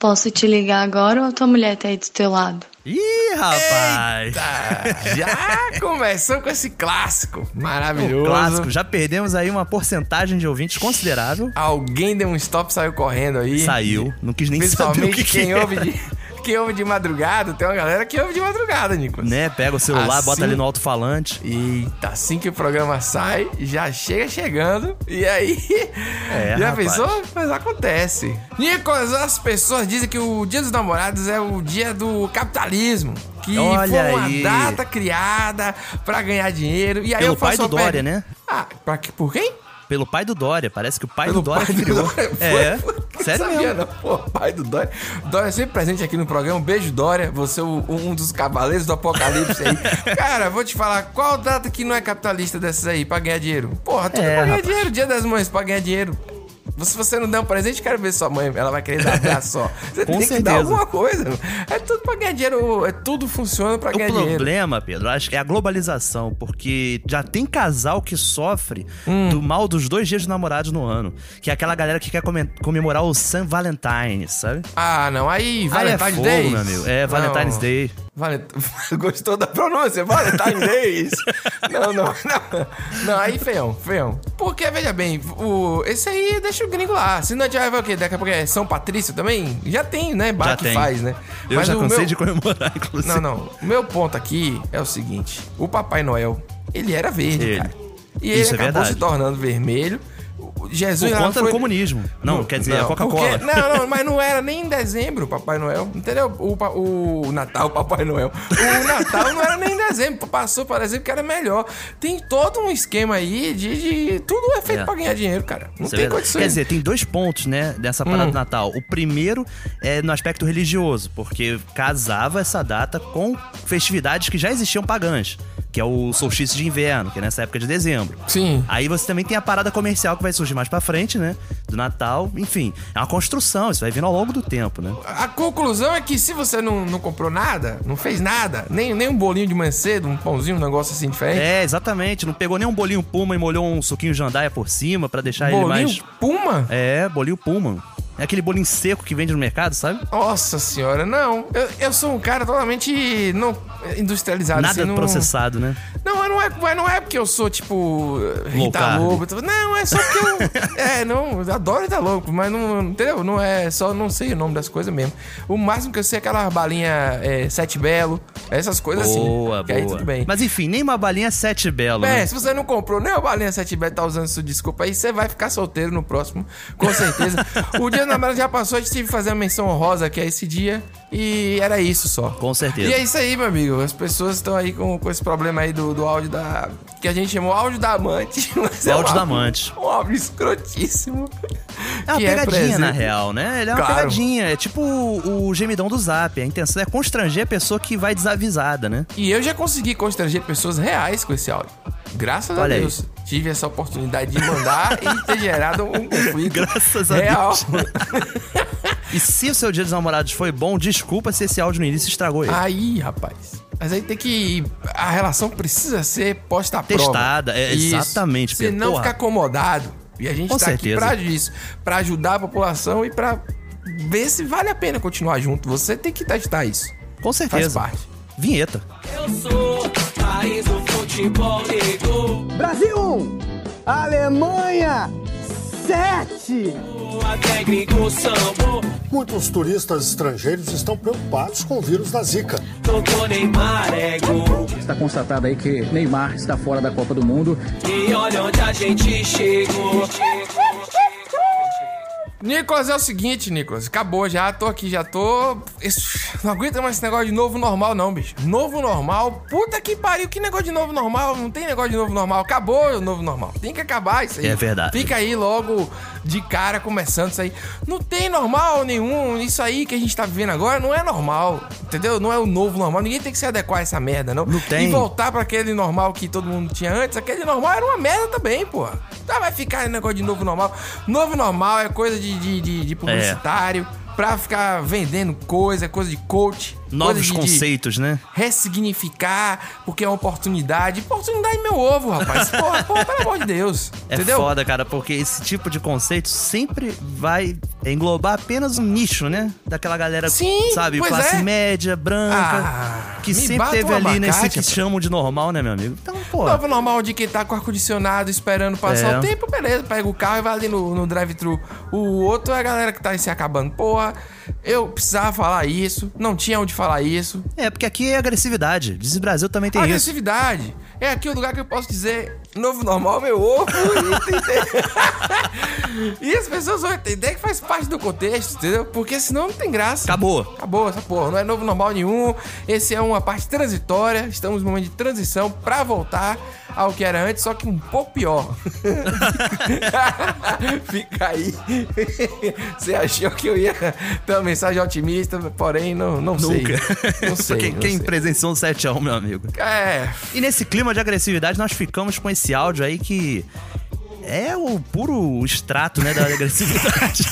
Posso te ligar agora ou a tua mulher tá aí do teu lado? Ih, rapaz! Eita, já começou com esse clássico maravilhoso. Clássico, já perdemos aí uma porcentagem de ouvintes considerável. Alguém deu um stop e saiu correndo aí. Saiu, não quis nem saber o que quem ouve de madrugada, tem uma galera que ouve de madrugada, Nicolas. Né, pega o celular, assim, bota ali no alto-falante. Eita, assim que o programa sai, já chega chegando. E aí, já rapaz. pensou? Mas acontece. Nicolas, as pessoas dizem que o Dia dos Namorados é o dia do capitalismo. Que Olha foi uma aí. data criada pra ganhar dinheiro. E aí Pelo eu faço pai do uma Dória, pergunta. né? Ah, por quem? Pelo pai do Dória, parece que o pai Pelo do Dória pai do criou. Dória. Sério Sabia, mesmo. não? Pô, pai do Dória. Dória é sempre presente aqui no programa. Um beijo, Dória. Você é um dos cavaleiros do apocalipse aí. Cara, vou te falar, qual data que não é capitalista dessas aí pra ganhar dinheiro? Porra, tudo pra ganhar rapaz. dinheiro. Dia das Mães pra ganhar dinheiro. Se você não der um presente, quero ver sua mãe. Ela vai querer dar abraço só. Você Com tem que dar certeza. alguma coisa. É tudo pra ganhar dinheiro. Tudo funciona pra ganhar O dinheiro. problema, Pedro, acho que é a globalização, porque já tem casal que sofre do mal dos 2 dias de namorados no ano, que é aquela galera que quer comemorar o St. Valentine, sabe? Ah, não. Aí, Aí é Valentine's fogo, Day. meu amigo. É Valentine's Day. Gostou da pronúncia? Valentine's Day. Não, aí feião. Porque, veja bem, esse aí deixa o gringo lá. Se não tiver, vai o quê? Daqui a pouco é São Patrício também? Já tem, né? Bar Já que tem. faz, né? Eu Mas já o cansei de comemorar, inclusive. Não. O meu ponto aqui é o seguinte. O Papai Noel, ele era verde, Ele. cara. E Isso ele é acabou verdade. se tornando vermelho. Jesus Por lá conta do comunismo. Não, quer dizer, a Coca-Cola. porque- Não, mas não era nem em dezembro o Papai Noel. Entendeu? O Natal, o Papai Noel. O Natal não era nem em dezembro. Passou para dezembro que era melhor. Tem todo um esquema aí de tudo é feito pra ganhar dinheiro, cara. Não Isso é tem verdade. condições. Quer dizer, tem 2 pontos, né, dessa parada do Natal. O primeiro é no aspecto religioso, porque casava essa data com festividades que já existiam pagãs, que é o solstício de inverno, que é nessa época de dezembro. Sim. Aí você também tem a parada comercial que vai surgir mais pra frente, né, do Natal. Enfim, é uma construção, isso vai vindo ao longo do tempo, né? A conclusão é que se você não comprou nada, não fez nada, nem um bolinho de manhã cedo, um pãozinho, um negócio assim diferente. É, exatamente. Não pegou nem um bolinho Puma e molhou um suquinho jandaia por cima pra deixar ele Bolinho mais... Puma? É, bolinho Puma. É aquele bolinho seco que vende no mercado, sabe? Nossa senhora, não. Eu sou um cara totalmente não industrializado. Nada assim, não... processado, né? Não é porque eu sou, tipo, Rita carb. Lobo. Não, é só porque eu adoro Rita Lobo, mas não, entendeu? Não é só, não sei o nome das coisas mesmo. O máximo que eu sei é aquela balinha Sete Belo, essas coisas Boa, assim. Que aí tudo bem. Mas enfim, nem uma balinha Sete Belo, né? Se você não comprou nem a balinha Sete Belo e tá usando sua desculpa aí, você vai ficar solteiro no próximo, com certeza. O dia da namorada já passou, a gente teve que fazer a menção honrosa que é esse dia. E era isso só. Com certeza. E é isso aí, meu amigo. As pessoas estão aí com esse problema aí do áudio da... Que a gente chamou áudio da amante. Mas Áudio da amante. Um áudio escrotíssimo. É uma que pegadinha, presente. na real, né? Ele é uma Claro. pegadinha. É tipo o gemidão do Zap. A intenção é constranger a pessoa que vai desavisada, né? E eu já consegui constranger pessoas reais com esse áudio. Graças Olha a aí. Deus. Tive essa oportunidade de mandar e ter gerado um conflito Graças a real. E se o seu dia dos namorados foi bom, desculpa se esse áudio no início estragou ele. Aí, rapaz. Mas aí tem que... A relação precisa ser posta à prova. Testada, Isso. exatamente, Pedro. Senão Porra. fica acomodado. E a gente Com tá certeza. aqui pra isso. Pra ajudar a população e pra ver se vale a pena continuar junto. Você tem que testar isso. Com certeza. Faz parte. Vinheta. Eu sou país do futebol negro. Brasil 1, Alemanha 7. Até gringo sambo. Muitos turistas estrangeiros estão preocupados com o vírus da Zika. Tocou Neymar, ego. Está constatado aí que Neymar está fora da Copa do Mundo. E olha onde a gente chegou. Nicolas, é o seguinte, Nicolas. Acabou já, tô aqui, já tô... Não aguento mais esse negócio de novo normal, não, bicho. Novo normal? Puta que pariu, que negócio de novo normal? Não tem negócio de novo normal. Acabou o novo normal. Tem que acabar isso aí. É verdade. Fica aí logo de cara começando isso aí. Não tem normal nenhum. Isso aí que a gente tá vivendo agora não é normal. Entendeu? Não é o novo normal. Ninguém tem que se adequar a essa merda, não. Não tem. E voltar pra aquele normal que todo mundo tinha antes. Aquele normal era uma merda também, porra. Tá, vai ficar negócio de novo normal. Novo normal é coisa de publicitário. pra ficar vendendo coisa de coach. Novos coisa conceitos, né? Ressignificar, porque é uma oportunidade. Oportunidade meu ovo, rapaz. Porra, pelo amor de Deus. É entendeu? foda, cara, porque esse tipo de conceito sempre vai englobar apenas um nicho, né? Daquela galera, Sim, sabe, pois classe é. média, branca, que me sempre bata teve um ali nesse abacate, que chamam de normal, né, meu amigo? Então, pô. Novo normal de quem tá com ar-condicionado esperando passar o tempo, beleza, pega o carro e vai ali no drive-thru. O outro é a galera que tá se acabando. Porra, eu precisava falar isso, não tinha onde falar isso. É, porque aqui é agressividade. Diz Brasil também tem Agressividade. É aqui o lugar que eu posso dizer novo normal, meu ovo. E as pessoas vão entender que faz parte do contexto, entendeu? Porque senão não tem graça. Acabou essa porra. Não é novo normal nenhum. Esse é uma parte transitória. Estamos num momento de transição pra voltar ao que era antes, só que um pouco pior. Fica aí. Você achou que eu ia ter uma mensagem otimista, porém não sei. Nunca. Não sei. Quem presenciou um 7-1, meu amigo. É. E nesse clima de agressividade, nós ficamos com esse áudio aí que é o puro extrato, né, da agressividade.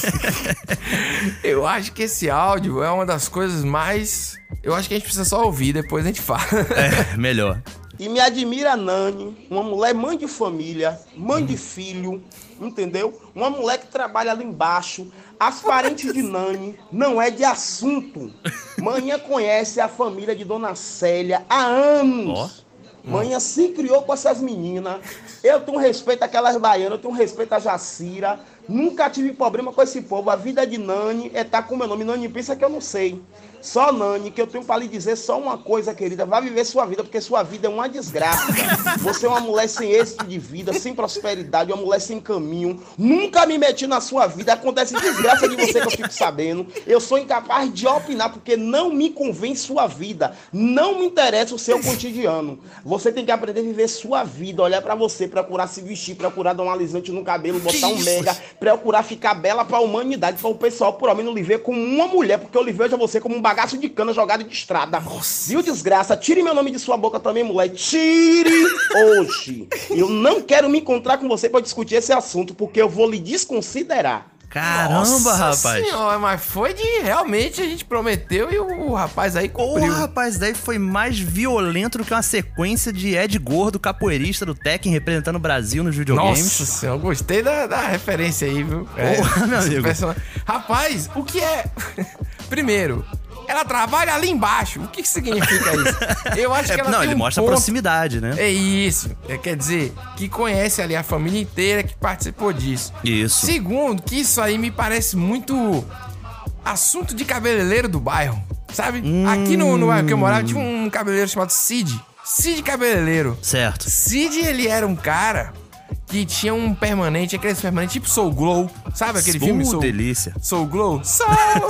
Eu acho que esse áudio é uma das coisas mais... Eu acho que a gente precisa só ouvir, depois a gente fala. É, melhor. E me admira a Nani, uma mulher mãe de família, mãe de filho, entendeu? Uma mulher que trabalha ali embaixo. As parentes de Nani não é de assunto. Manhã conhece a família de Dona Célia há anos. Manhã se criou com essas meninas. Eu tenho respeito àquelas baianas, eu tenho respeito a Jacira. Nunca tive problema com esse povo. A vida de Nani é estar com meu nome. Nani pensa que eu não sei. Só Nani, que eu tenho para lhe dizer só uma coisa, querida. Vá viver sua vida, porque sua vida é uma desgraça. Você é uma mulher sem êxito de vida, sem prosperidade, uma mulher sem caminho. Nunca me meti na sua vida. Acontece desgraça de você que eu fico sabendo. Eu sou incapaz de opinar, porque não me convém sua vida. Não me interessa o seu cotidiano. Você tem que aprender a viver sua vida, olhar para você, procurar se vestir, procurar dar um alisante no cabelo, botar um mega, procurar ficar bela para a humanidade, para o pessoal, por homem, não lhe ver como uma mulher, porque eu lhe vejo a você como um bagaço de cana jogado de estrada. Nossa. Viu, desgraça? Tire meu nome de sua boca também, mulher. Tire hoje. Eu não quero me encontrar com você para discutir esse assunto, porque eu vou lhe desconsiderar. Caramba, Nossa rapaz. Senhora, mas foi de... Realmente a gente prometeu e o rapaz aí cumpriu. O rapaz daí foi mais violento do que uma sequência de Ed Gordo, capoeirista do Tekken, representando o Brasil nos videogames. Nossa senhora, eu gostei da referência aí, viu? Porra, meu amigo. Rapaz, o que é... Primeiro... Ela trabalha ali embaixo. O que significa isso? Eu acho que ela tem ele mostra a proximidade, né? É isso. Quer dizer, que conhece ali a família inteira que participou disso. Isso. Segundo, que isso aí me parece muito assunto de cabeleireiro do bairro. Sabe? Aqui no bairro que eu morava tinha um cabeleireiro chamado Cid. Cid Cabeleireiro. Certo. Cid, ele era um cara que tinha um permanente, aquele permanente tipo Soul Glow. Sabe aquele filme Soul? Delícia. Soul Glow? Soul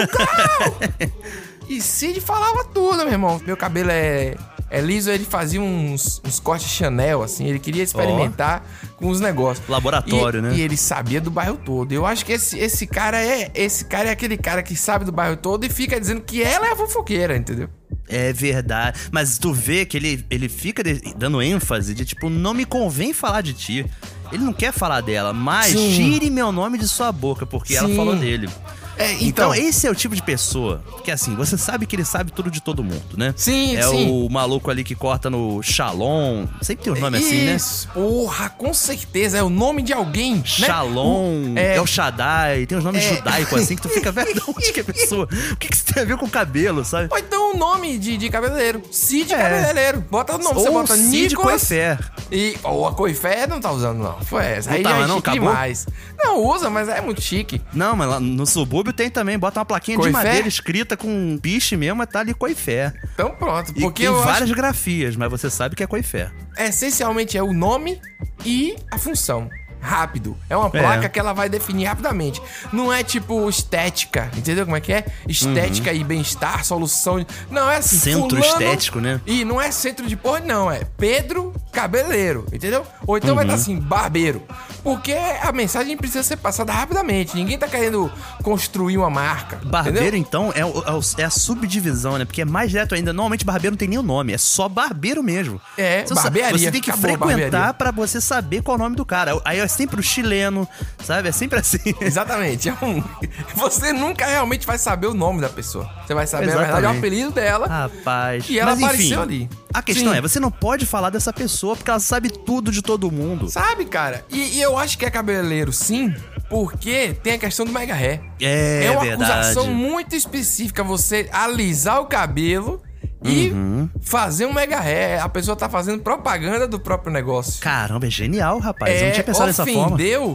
Glow! E Cid falava tudo, meu irmão. Meu cabelo é liso, ele fazia uns cortes Chanel, assim. Ele queria experimentar com os negócios. Laboratório, né? E ele sabia do bairro todo. Eu acho que esse cara é aquele cara que sabe do bairro todo e fica dizendo que ela é a fofoqueira, entendeu? É verdade. Mas tu vê que ele fica dando ênfase de tipo, não me convém falar de ti. Ele não quer falar dela, mas tire meu nome de sua boca, porque ela falou dele. Então, esse é o tipo de pessoa que, assim, você sabe que ele sabe tudo de todo mundo, né? Sim. O maluco ali que corta no Shalom. Sempre tem um nome assim, né? Porra, com certeza. É o nome de alguém, Shalom, né? El Shaddai. Tem uns nomes judaicos assim que tu fica vendo onde que é a pessoa. O que isso tem a ver com o cabelo, sabe? Ou então o nome de cabeleireiro. Cid Cabeleireiro. Bota o nome. Ou você bota Cid Coifé. Ou a Coifé não tá usando, não. Foi essa. Aí não, já é não, chique acabou? demais. Não, usa, mas é muito chique. Não, mas lá no subúrbio tem também. Bota uma plaquinha Coifé? de madeira escrita com um piche mesmo, mas tá ali Coifé. Então pronto. E Porque tem eu várias grafias, mas você sabe que é Coifé. essencialmente é o nome e a função. Rápido. É uma placa que ela vai definir rapidamente. Não é tipo estética, entendeu como é que é? Estética e bem-estar, solução. Não é assim. Centro fulano, estético, né? E não é centro de porra, não. É Pedro cabeleireiro, entendeu? Ou então vai estar assim, barbeiro. Porque a mensagem precisa ser passada rapidamente. Ninguém tá querendo construir uma marca. Barbeiro, entendeu? então, é a subdivisão, né? Porque é mais direto ainda. Normalmente, barbeiro não tem nem o nome. É só barbeiro mesmo. Barbearia. Você tem que Acabou, frequentar barbearia. pra você saber qual é o nome do cara. Aí é sempre o chileno, sabe? É sempre assim. Exatamente. Você nunca realmente vai saber o nome da pessoa. Você vai saber, na verdade, o apelido dela. Rapaz. E ela Mas, apareceu enfim, ali. A questão Sim. é, você não pode falar dessa pessoa porque ela sabe tudo de todo mundo. Sabe, cara? E eu acho que é cabeleireiro, sim, porque tem a questão do mega hair. É uma verdade. acusação muito específica você alisar o cabelo e fazer um mega hair. A pessoa tá fazendo propaganda do próprio negócio. Caramba, é genial, rapaz. Eu não tinha pensado dessa forma.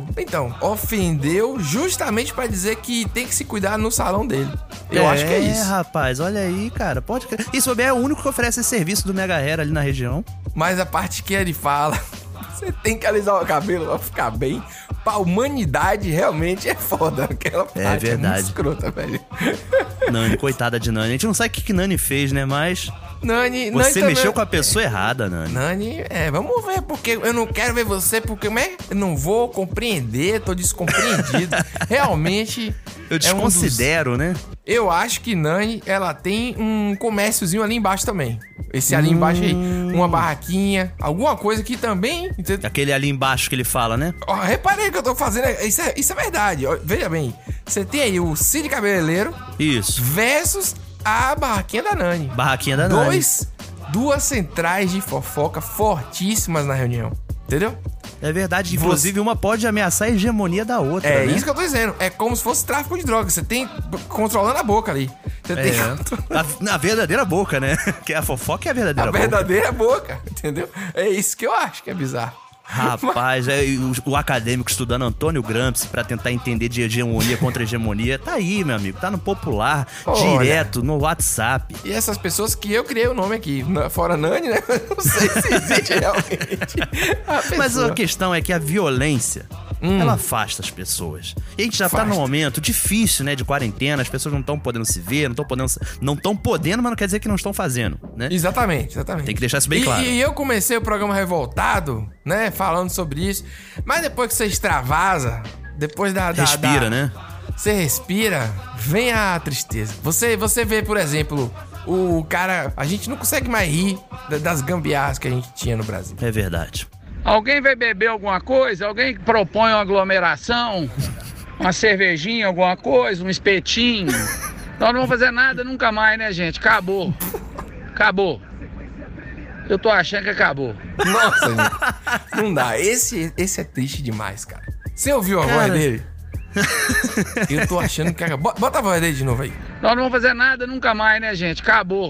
Ofendeu justamente pra dizer que tem que se cuidar no salão dele. Eu acho que é isso. Rapaz, olha aí, cara. Pode crer. Isso é o único que oferece esse serviço do Mega Hair ali na região. Mas a parte que ele fala, você tem que alisar o cabelo pra ficar bem. Pra humanidade, realmente é foda. Aquela parte verdade. é muito escrota, velho. Nani, coitada de Nani. A gente não sabe o que Nani fez, né? Mas Nani você também... mexeu com a pessoa errada, Nani. Nani, vamos ver, porque eu não quero ver você, porque eu não vou compreender, tô descompreendido. Realmente... Eu desconsidero, né? Eu acho que Nani, ela tem um comérciozinho ali embaixo também. Esse ali embaixo aí, uma barraquinha, alguma coisa que também... Aquele ali embaixo que ele fala, né? Ó, reparei que eu tô fazendo, isso é verdade. Ó, veja bem, você tem aí o Cid Cabeleireiro Isso. versus a barraquinha da Nani. Barraquinha da Nani. Duas centrais de fofoca fortíssimas na reunião, entendeu? É verdade, inclusive uma pode ameaçar a hegemonia da outra, né? Isso que eu tô dizendo. É como se fosse tráfico de drogas. Você tem controlando a boca ali. Você tem a verdadeira boca, né? Que a fofoca é a verdadeira boca. A verdadeira boca, entendeu? É isso que eu acho que é bizarro. Rapaz, o acadêmico estudando Antônio Gramsci pra tentar entender de hegemonia contra hegemonia. Tá aí, meu amigo. Tá no popular, direto, no WhatsApp. E essas pessoas que eu criei o nome aqui. Fora Nani, né? Não sei se existe realmente. Mas a questão é que a violência, ela afasta as pessoas. E a gente já tá num momento difícil, né? De quarentena. As pessoas não estão podendo se ver, não estão podendo, mas não quer dizer que não estão fazendo, né? Exatamente. Tem que deixar isso bem claro. E eu comecei o programa revoltado, né? Falando sobre isso. Mas depois que você extravasa, depois respira, né? Você respira, vem a tristeza. Você vê, por exemplo, o cara... A gente não consegue mais rir das gambiarras que a gente tinha no Brasil. É verdade. Alguém vai beber alguma coisa? Alguém propõe uma aglomeração? Uma cervejinha, alguma coisa? Um espetinho? Nós não vamos fazer nada nunca mais, né, gente? Acabou. Eu tô achando que acabou. Nossa, gente. Não dá. Esse é triste demais, cara. Você ouviu a voz dele? Eu tô achando que acabou. Bota a voz dele de novo aí. Nós não vamos fazer nada nunca mais, né, gente? Acabou.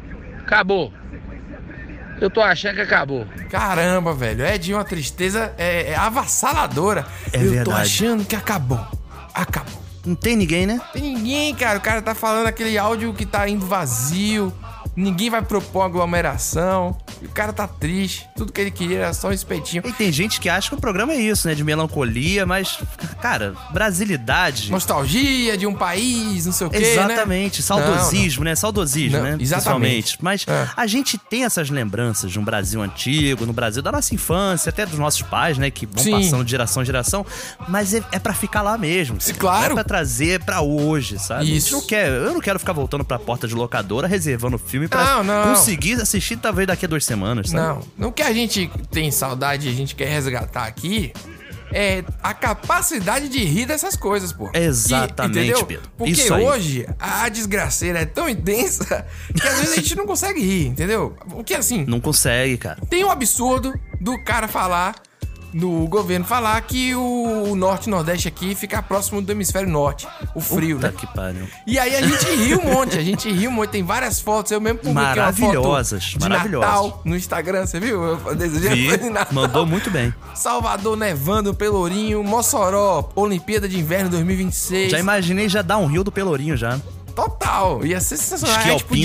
Eu tô achando que acabou. Caramba, velho. É de uma tristeza avassaladora. Verdade. Tô achando que acabou. Não tem ninguém, né? Tem ninguém, cara. O cara tá falando aquele áudio que tá indo vazio. Ninguém vai propor aglomeração. E o cara tá triste. Tudo que ele queria era só um espetinho. E tem gente que acha que o programa é isso, né? De melancolia, mas, cara, brasilidade... Nostalgia de um país, não sei o quê, Exatamente. Né? Saudosismo, né? Saudosismo, né? Exatamente. Mas a gente tem essas lembranças de um Brasil antigo, no Brasil da nossa infância, até dos nossos pais, né? Que vão passando de geração em geração. Mas é pra ficar lá mesmo. Claro. É pra trazer pra hoje, sabe? Isso. Eu não quero ficar voltando pra porta de locadora, reservando o filme pra conseguir assistir talvez daqui a 2 semanas, sabe? Não que a gente tem saudade e a gente quer resgatar aqui é a capacidade de rir dessas coisas, pô. Exatamente, Pedro. Porque isso aí. hoje a desgraceira é tão intensa que às vezes a gente não consegue rir, entendeu? Porque assim... Não consegue, cara. Tem um absurdo do cara falar... do governo falar que o norte e nordeste aqui fica próximo do hemisfério norte. O frio, Puta né? que pariu. E aí a gente riu um monte, Tem várias fotos. Eu mesmo publiquei uma foto de Natal no Instagram, você viu? Eu desejei de Natal. Mandou muito bem. Salvador nevando, Pelourinho, Mossoró, Olimpíada de Inverno 2026. Já imaginei já dar um rio do Pelourinho já. Total, ia ser sensacional. Esqui A gente alpino.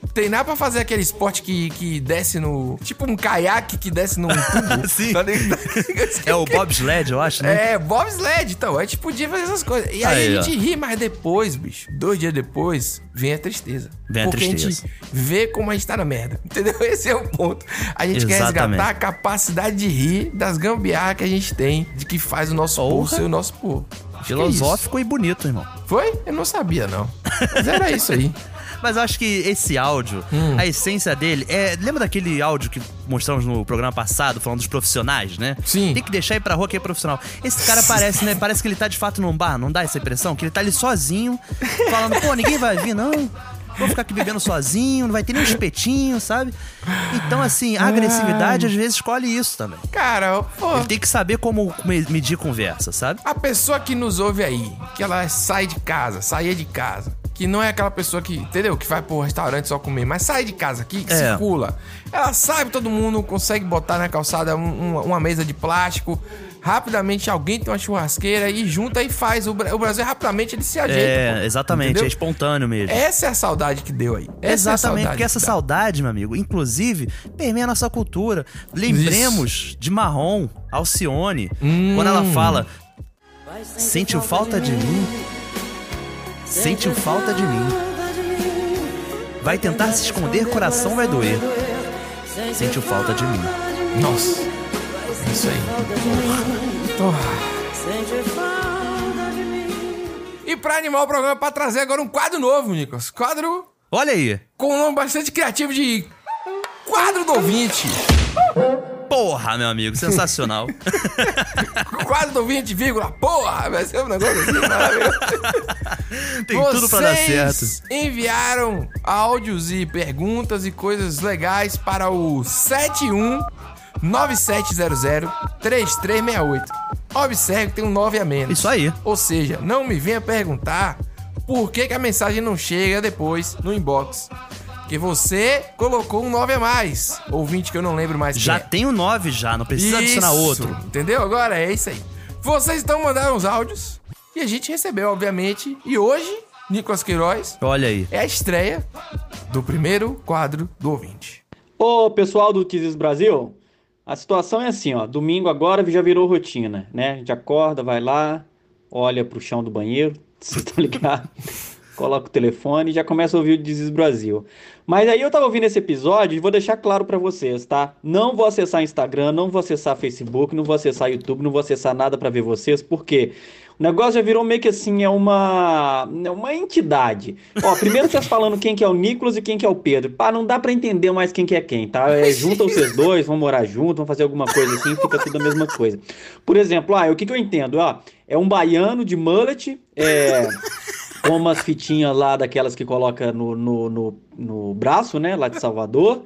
Treinar pra fazer aquele esporte que desce no... Tipo um caiaque que desce num tubo. Sim. Tá ligado? É o bobsled, eu acho, né? É, bobsled, então. A gente podia fazer essas coisas. E aí a gente ri, mas depois, bicho, 2 dias depois, vem a tristeza. Vem a tristeza. Porque a gente vê como a gente tá na merda. Entendeu? Esse é o ponto. A gente quer resgatar a capacidade de rir das gambiarras que a gente tem, de que faz o nosso povo ser o nosso povo. Filosófico e bonito, irmão. Foi? Eu não sabia, não. Mas era isso aí. Mas eu acho que esse áudio, a essência dele é... Lembra daquele áudio que mostramos no programa passado, falando dos profissionais, né? Sim. Tem que deixar ir pra rua que é profissional. Esse cara parece, né? Parece que ele tá de fato num bar, não dá essa impressão? Que ele tá ali sozinho, falando, pô, ninguém vai vir, não. Vou ficar aqui bebendo sozinho, não vai ter nem um espetinho, sabe? Então, assim, a agressividade às vezes escolhe isso também. Cara, pô... Ele tem que saber como medir conversa, sabe? A pessoa que nos ouve aí, que ela saia de casa, que não é aquela pessoa que, entendeu? Que vai pro restaurante só comer, mas sai de casa aqui, que circula. Ela sabe, todo mundo consegue botar na calçada uma mesa de plástico. Rapidamente alguém tem uma churrasqueira e junta e faz. O Brasil rapidamente ele se ajeita. Exatamente, entendeu? É espontâneo mesmo. Essa é a saudade que deu aí. Exatamente, porque essa saudade, meu amigo, inclusive, permeia a nossa cultura. Lembremos de Marrom, Alcione, quando ela fala: sentiu falta de mim? Sentiu falta de mim. Vai tentar se esconder, coração vai doer. Sentiu falta de mim. Nossa, isso aí. E pra animar o programa, pra trazer agora um quadro novo, Nicolas. Quadro... Olha aí. Com um nome bastante criativo de... Quadro do Ouvinte. Porra, meu amigo, sensacional. Quadro do 20, porra, vai ser um negócio assim maravilhoso. Tem tudo pra dar certo. Vocês enviaram áudios e perguntas e coisas legais para o 7197003368. Observe que tem um 9 a menos. Isso aí. Ou seja, não me venha perguntar por que a mensagem não chega depois no inbox. Porque você colocou um 9 a mais. Ouvinte que eu não lembro mais quem já é. Tem o 9 já, não precisa adicionar outro. Entendeu? Agora é isso aí. Vocês estão mandando os áudios e a gente recebeu, obviamente. E hoje, Nicolas Queiroz... Olha aí. É a estreia do primeiro quadro do Ouvinte. Ô, pessoal do Kids Brasil, a situação é assim, ó. Domingo agora já virou rotina, né? A gente acorda, vai lá, olha pro chão do banheiro, vocês estão ligados? Coloca o telefone e já começa a ouvir o Kids Brasil. Mas aí eu tava ouvindo esse episódio e vou deixar claro pra vocês, tá? Não vou acessar Instagram, não vou acessar Facebook, não vou acessar YouTube, não vou acessar nada pra ver vocês, porque o negócio já virou meio que assim, é uma entidade. Ó, primeiro vocês falando quem que é o Nicolas e quem que é o Pedro. Pá, não dá pra entender mais quem que é quem, tá? Juntam vocês dois, vão morar juntos, vão fazer alguma coisa assim, fica tudo a mesma coisa. Por exemplo, o que eu entendo? É um baiano de mullet, com umas fitinhas lá daquelas que coloca no braço, né, lá de Salvador,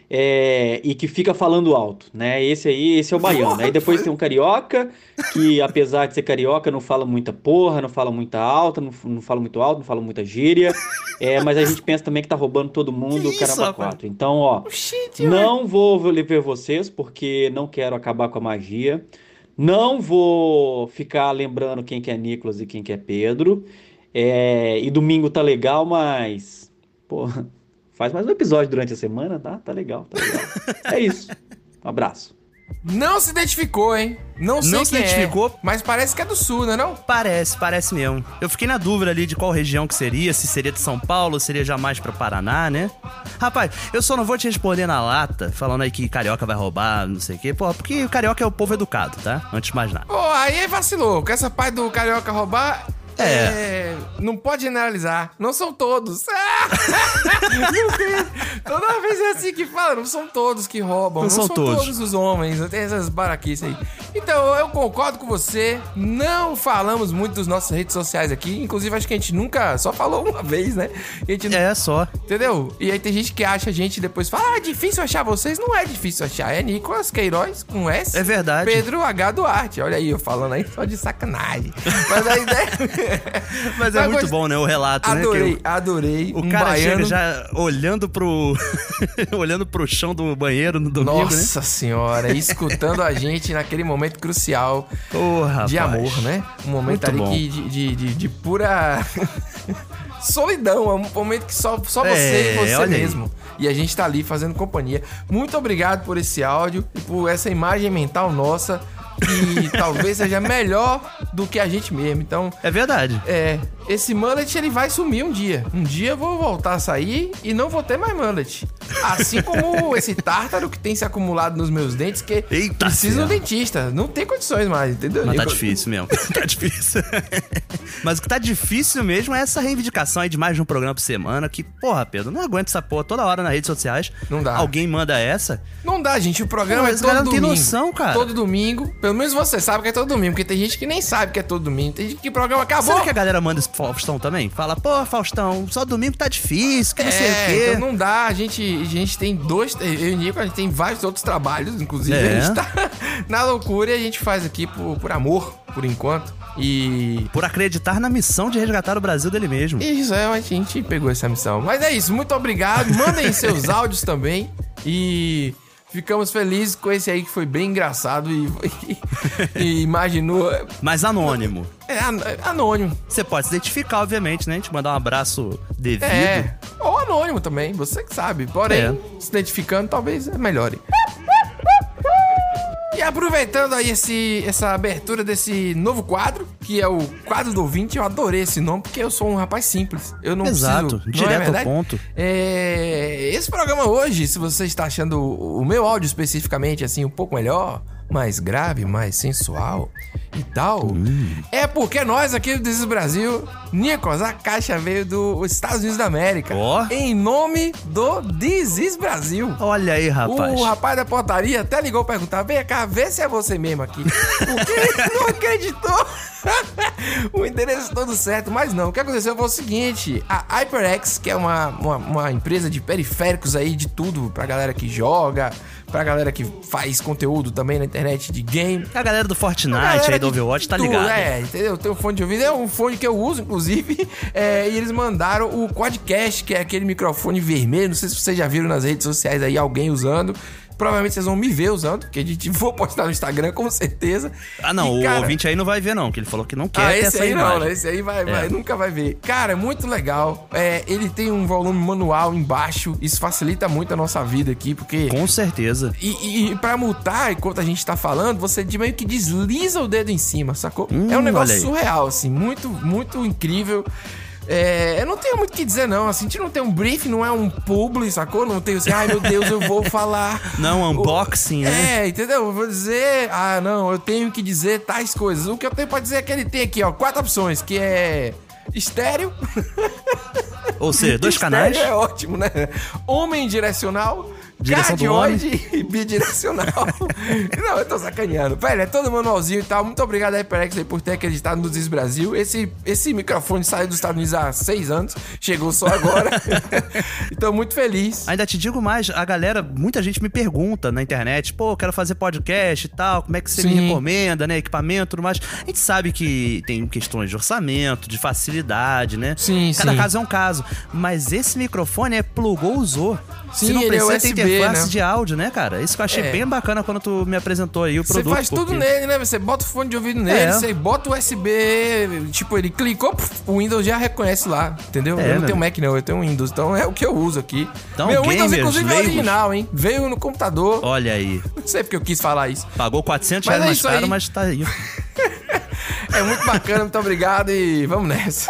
e que fica falando alto, né, esse é o baiano. Aí depois tem um carioca, que apesar de ser carioca, não fala muita porra, não fala muita alta, não fala muito alto, não fala muita gíria, mas a gente pensa também que tá roubando todo mundo, caramba, quatro. Então, não vou ver vocês, porque não quero acabar com a magia, não vou ficar lembrando quem que é Nicolas e quem que é Pedro. E domingo tá legal, mas... Pô, faz mais um episódio durante a semana, tá? Tá legal. É isso. Um abraço. Não se identificou, hein? Não sei não se identificou, mas parece que é do sul, né não? Parece mesmo. Eu fiquei na dúvida ali de qual região que seria, se seria de São Paulo, seria já mais pra Paraná, né? Rapaz, eu só não vou te responder na lata, falando aí que carioca vai roubar, não sei o quê, pô, porque o carioca é o povo educado, tá? Antes de mais nada. Pô, aí vacilou, com essa parte do carioca roubar... não pode generalizar. Não são todos. Toda vez é assim que fala. Não são todos que roubam. Não são todos os homens. Tem essas baraquices aí. Então, eu concordo com você. Não falamos muito das nossas redes sociais aqui. Inclusive, acho que a gente nunca... Só falou uma vez, né? A gente só. Entendeu? E aí tem gente que acha a gente depois fala, é difícil achar vocês. Não é difícil achar. É Nicolas Queiroz com S. É verdade. Pedro H. Duarte. Olha aí, eu falando aí só de sacanagem. Mas a ideia... Mas é muito bom, né? O relato, adorei, né? Adorei. O cara chega já olhando pro... olhando pro chão do banheiro no domingo, Nossa senhora, escutando a gente naquele momento crucial de amor, né? Um momento muito ali de pura solidão. É um momento que só você e você mesmo. E a gente tá ali fazendo companhia. Muito obrigado por esse áudio e por essa imagem mental nossa, que talvez seja melhor do que a gente mesmo. Então, é verdade. Esse mullet ele vai sumir um dia. Um dia eu vou voltar a sair e não vou ter mais mullet. Assim como esse tártaro que tem se acumulado nos meus dentes, que precisa de um dentista. Não tem condições mais, entendeu? Mas tá difícil mesmo. Tá difícil. Mas o que tá difícil mesmo é essa reivindicação aí de mais de um programa por semana. Que, porra, Pedro, não aguento essa porra toda hora nas redes sociais. Não dá. Alguém manda essa. Não dá, gente. O programa é todo domingo. Não tem noção, cara. Todo domingo. Pelo menos você sabe que é todo domingo. Porque tem gente que nem sabe que é todo domingo. Tem gente que o programa acabou. Será que a galera manda esse Faustão também? Fala, pô, Faustão, só domingo tá difícil, que não sei o quê. Então não dá. A gente tem dois... Eu e o Nico, a gente tem vários outros trabalhos, inclusive. A gente tá na loucura e a gente faz aqui por amor, por enquanto. E... por acreditar na missão de resgatar o Brasil dele mesmo. Isso, a gente pegou essa missão. Mas é isso, muito obrigado. Mandem seus áudios também. E... ficamos felizes com esse aí que foi bem engraçado e imaginou... Mas anônimo. Anônimo. Você pode se identificar, obviamente, né? A gente mandar um abraço devido. Ou anônimo também, você que sabe. Porém, se identificando, talvez melhore. E aproveitando aí essa abertura desse novo quadro, que é o quadro do ouvinte, eu adorei esse nome, porque eu sou um rapaz simples. Eu não preciso... direto ao ponto. Esse programa hoje, se você está achando o meu áudio especificamente, assim, um pouco melhor, mais grave, mais sensual e tal, é porque nós aqui do This is Brasil, Nicolas, a caixa veio dos Estados Unidos da América. Em nome do This is Brasil. Olha aí, rapaz. O rapaz da portaria até ligou pra perguntar: vem cá, vê se é você mesmo aqui. Porque ele não acreditou. O endereço todo certo, mas não. O que aconteceu foi o seguinte: a HyperX, que é uma empresa de periféricos aí, de tudo, pra galera que joga, pra galera que faz conteúdo também na internet de game. A galera do Fortnite aí, do Overwatch, tá ligado? Entendeu? Tem um fone de ouvido, é um fone que eu uso, inclusive. E eles mandaram o Quadcast, que é aquele microfone vermelho. Não sei se vocês já viram nas redes sociais aí alguém usando. Provavelmente vocês vão me ver usando, porque a gente vou postar no Instagram, com certeza. Ah, não, o ouvinte aí não vai ver, não, que ele falou que não quer ter essa imagem. Não, esse aí nunca vai ver. Cara, muito legal. Ele tem um volume manual embaixo, isso facilita muito a nossa vida aqui, porque... Com certeza. E pra mutar, enquanto a gente tá falando, você meio que desliza o dedo em cima, sacou? É um negócio surreal, assim, muito, muito incrível. Eu não tenho muito o que dizer, não. Assim, a gente não tem um briefing, não é um publi, sacou? Não tem assim, ai meu Deus, eu vou falar. Não, unboxing, né? Entendeu? Eu vou dizer, eu tenho que dizer tais coisas. O que eu tenho pra dizer é que ele tem aqui, 4 opções, que é estéreo. Ou seja, 2 canais. É ótimo, né? Omnidirecional, cardioide e bidirecional. Não, eu tô sacaneando. Velho, é todo manualzinho e tal. Muito obrigado aí, HyperX, aí, por ter acreditado no This Brasil. Esse microfone saiu dos Estados Unidos há 6 anos. Chegou só agora. Então, muito feliz. Ainda te digo mais, a galera, muita gente me pergunta na internet, pô, quero fazer podcast e tal, como é que você me recomenda, né? Equipamento e tudo mais. A gente sabe que tem questões de orçamento, de facilidade, né? Cada caso é um caso. Mas esse microfone plugou, usou. Sim, você não ele precisa é USB, ter interface né? de áudio, né, cara? Isso que eu achei bem bacana quando tu me apresentou aí o produto. Você faz tudo nele, né? Você bota o fone de ouvido nele, você bota o USB, tipo, ele clicou, o Windows já reconhece lá, entendeu? Eu não tenho Mac não, eu tenho Windows, então é o que eu uso aqui. Então, meu Windows, inclusive, é original, hein? Veio no computador. Olha aí. Não sei porque eu quis falar isso. Pagou R$400 mais caro, mas tá aí. É muito bacana, muito obrigado e vamos nessa.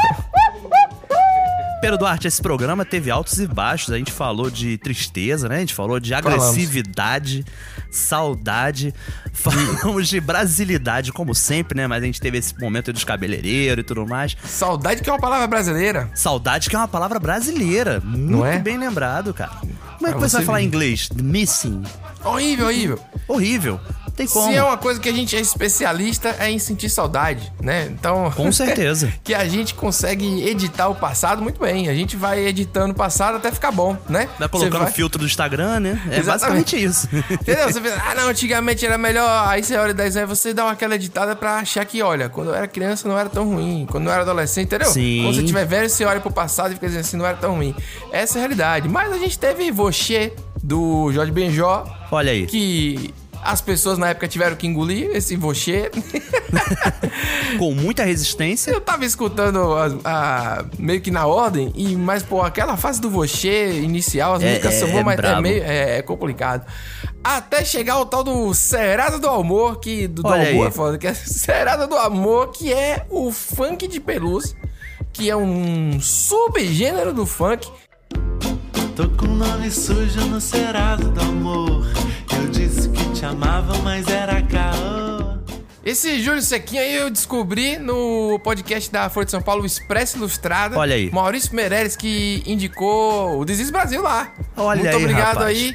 Pedro Duarte, esse programa teve altos e baixos. A gente falou de tristeza, né? A gente falou de agressividade, saudade. Falamos de brasilidade, como sempre, né? Mas a gente teve esse momento dos cabeleireiros e tudo mais. Saudade, que é uma palavra brasileira. Saudade, que é uma palavra brasileira. Muito bem lembrado, cara. Como é que você vai falar em inglês? Missing. Horrível. Tem como. Se é uma coisa que a gente é especialista, é em sentir saudade, né? Então... Com certeza. Que a gente consegue editar o passado muito bem. A gente vai editando o passado até ficar bom, né? Vai colocando o filtro do Instagram, né? É Exatamente. basicamente isso. Entendeu? Você pensa, não, antigamente era melhor. Aí você olha e 10 anos, você dá aquela editada pra achar que, olha, quando eu era criança não era tão ruim. Quando eu era adolescente, entendeu? Sim. Quando você tiver velho, você olha pro passado e fica dizendo assim, não era tão ruim. Essa é a realidade. Mas a gente teve Voxê, do Jorge Benjó. Olha aí. Que as pessoas na época tiveram que engolir esse Voxê. Com muita resistência. Eu tava escutando meio que na ordem, mas, pô, aquela fase do Voxê inicial, as músicas são boas, mas é complicado. Até chegar o tal do Serada do Amor, que do Amor é foda, que é Serada do Amor, que é o funk de pelúcia, que é um subgênero do funk. Tô com o nome sujo no Serado do Amor. Eu disse que te amava, mas era caô. Esse Júlio Sequinha aí eu descobri no podcast da Folha de São Paulo, Expresso Ilustrada. Olha aí. Maurício Meirelles, que indicou o Desis Brasil lá. Olha muito aí, obrigado rapaz. aí.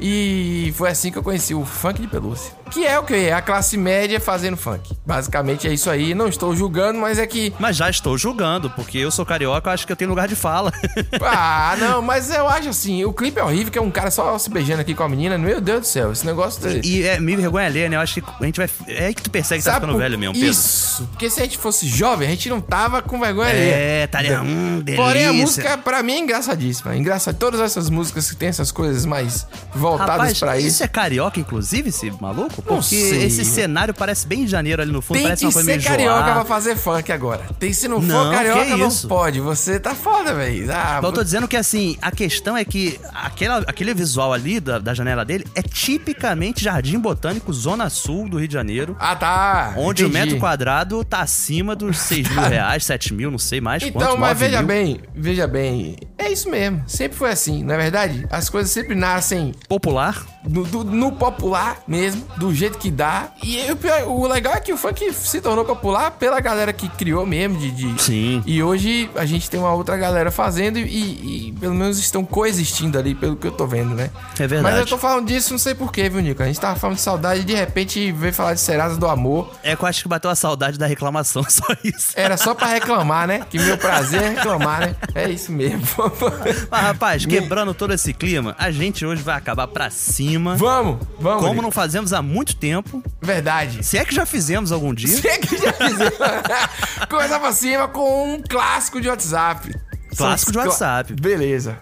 E foi assim que eu conheci o funk de pelúcia. Que é o que? É a classe média fazendo funk. Basicamente é isso aí. Não estou julgando, mas é que... Mas já estou julgando, porque eu sou carioca, eu acho que eu tenho lugar de fala. Ah, não, mas eu acho assim, o clipe é horrível, que é um cara só se beijando aqui com a menina. Meu Deus do céu, esse negócio... E me vergonha alheia, né? Eu acho que a gente vai... É aí que tu persegue que tá ficando velho mesmo, Pedro. Isso, porque se a gente fosse jovem, a gente não tava com vergonha alheia. Estaria... delícia. Porém, a música, pra mim, é engraçadíssima. Todas essas músicas que tem essas coisas mais voltadas, rapaz, pra isso. Isso é carioca, inclusive, esse maluco? Não Porque sei. esse cenário parece bem de janeiro ali no fundo, Tem parece que uma coisa meio ser carioca Joá. pra fazer funk agora. Se não Não, for carioca, que não isso? pode. Você tá foda, velho. Eu tô dizendo que, assim, a questão é que aquele visual ali da janela dele é tipicamente Jardim Botânico, Zona Sul do Rio de Janeiro. Ah, tá. Onde Entendi. o metro quadrado tá acima dos 6 mil reais, 7 mil, não sei mais Então, quantos, mas 9 mil. veja bem. É isso mesmo. Sempre foi assim, não é verdade? As coisas sempre nascem... Popular? No popular mesmo, do jeito que dá. E o legal é que o funk se tornou popular pela galera que criou mesmo. Sim. E hoje a gente tem uma outra galera fazendo e pelo menos estão coexistindo ali, pelo que eu tô vendo, né? É verdade. Mas eu tô falando disso, não sei porquê, viu, Nico? A gente tava falando de saudade e de repente veio falar de Serasa do Amor. É que eu acho que bateu a saudade da reclamação, só isso. Era só pra reclamar, né? Que meu prazer é reclamar, né? É isso mesmo. Mas, rapaz, quebrando todo esse clima, a gente hoje vai acabar pra cima. Vamos. Como Nico. não fazemos há muito tempo. Verdade. Se é que já fizemos algum dia. Se é que já fizemos. Começar pra cima com um clássico de WhatsApp. Clássico de WhatsApp. Beleza.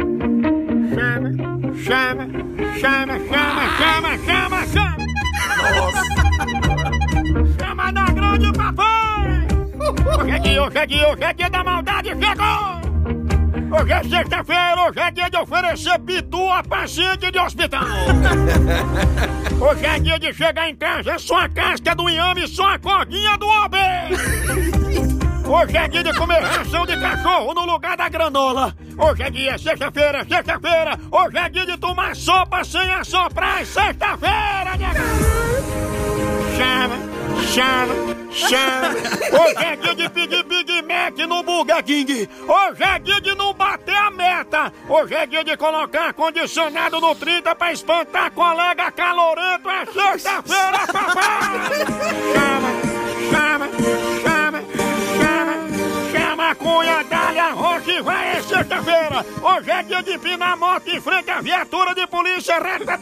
Chama. Nossa. Chama da grande papai. Hoje é dia da maldade, chegou. Hoje é sexta-feira, hoje é dia de oferecer pitu a paciente de hospital. Hoje é dia de chegar em casa, só a casca do inhame, só a cordinha do OB. Hoje é dia de comer ração de cachorro no lugar da granola. Hoje é dia, sexta-feira. Hoje é dia de tomar sopa sem assoprar, sexta-feira, nega. Chama. Hoje é dia de pedir Big Mac no Burger King. Hoje é dia de não bater a meta. Hoje é dia de colocar ar-condicionado no 30 pra espantar colega calorento. É sexta-feira, papai. Chama a cunha, dá-lhe rocha e vai, é sexta-feira. Hoje é dia de empinar a moto em frente à viatura de polícia.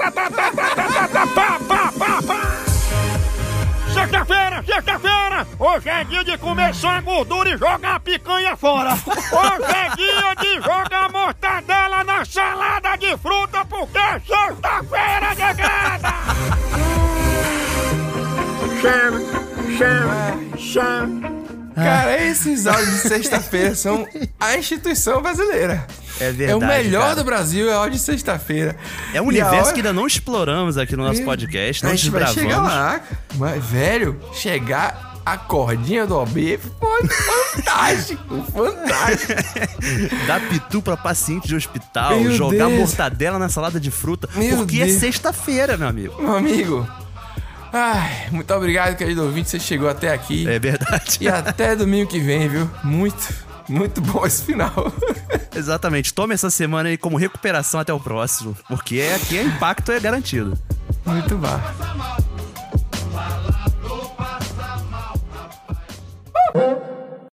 Sexta-feira! Hoje é dia de comer só a gordura e jogar a picanha fora! Hoje é dia de jogar mortadela na salada de fruta porque é sexta-feira, negada! Chama! Cara, esses áudios de sexta-feira são a instituição brasileira. É verdade, é o melhor cara. do Brasil, é áudio de sexta-feira. É um universo que ainda não exploramos aqui no nosso podcast, não a gente vai desbravamos. chegar lá, mas, velho, chegar a cordinha do OB foi fantástico. Dar pitu pra paciente de hospital, Meu jogar Deus. mortadela na salada de fruta, Meu porque Deus. é sexta-feira, meu amigo. Meu amigo, ai, muito obrigado, querido ouvinte, você chegou até aqui. É verdade. E até domingo que vem, viu? Muito bom esse final. Exatamente. Tome essa semana aí como recuperação até o próximo, porque aqui o impacto é garantido. Muito bom.